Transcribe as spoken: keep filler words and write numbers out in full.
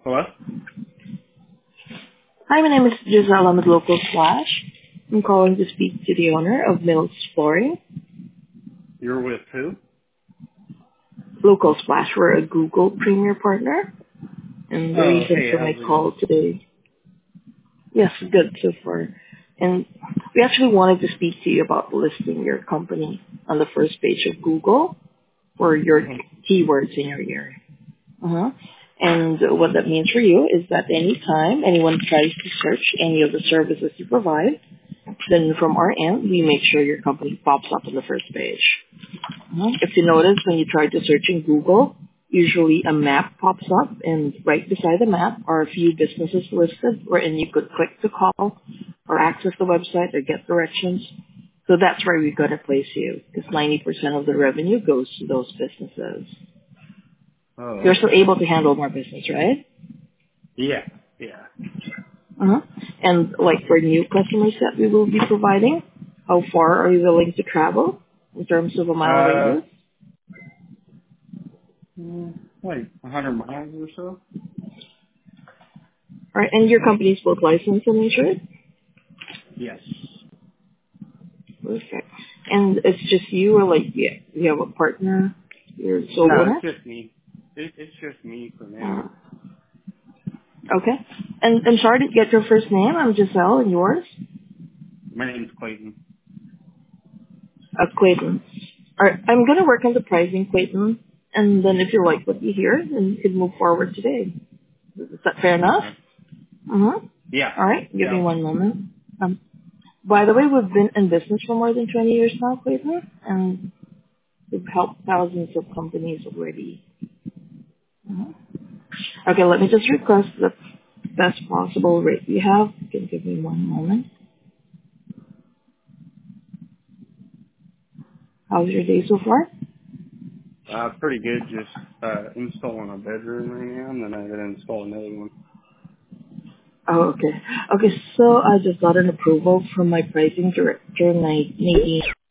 Hello? Hi, my name is Giselle. I'm with Local Splash. I'm calling to speak to the owner of Mills Flooring. You're with who? Local Splash, we're a Google Premier partner. And the Oh, reason hey, for my how's it call going? today, yes, good so far. And we actually wanted to speak to you about listing your company on the first page of Google for your hmm keywords in your area. Uh-huh. And what that means for you is that anytime anyone tries to search any of the services you provide, then from our end, we make sure your company pops up on the first page. Mhm. If you notice, when you try to search in Google, usually a map pops up, and right beside the map are a few businesses listed wherein you could click to call or access the website or get directions. So that's where we're going to place you, because ninety percent of the revenue goes to those businesses. Oh, You're still okay. able to handle more business, right? Yeah, yeah. Uh-huh. And like for new customers that we will be providing, how far are you willing to travel in terms of a mile Uh, radius? mm, like a hundred miles or so? All right, and your company is both licensed and insured? Yes. Perfect. And it's just you, or like yeah, you have a partner, you're a sole No, it's owner? just me. It, it's just me for now. Uh, okay. And I'm sorry to get your first name. I'm Giselle, and yours? My name's Clayton. Uh, Clayton. All right, I'm gonna work on the pricing, Clayton, and then if you like what you hear, then you can move forward today. Is that fair enough? Okay. Mm-hmm. Yeah. All right, give Yeah. me one moment. Um, by the way, we've been in business for more than twenty years now, Clayton, and we've helped thousands of companies already. Mhm. Okay, let me just request the best possible rate you have. You can give me one moment. How's your day so far? Uh, pretty good. Just, uh, installing a bedroom right now, and then I gotta install another one. Oh, okay. Okay, so I just got an approval from my pricing director, Nadine.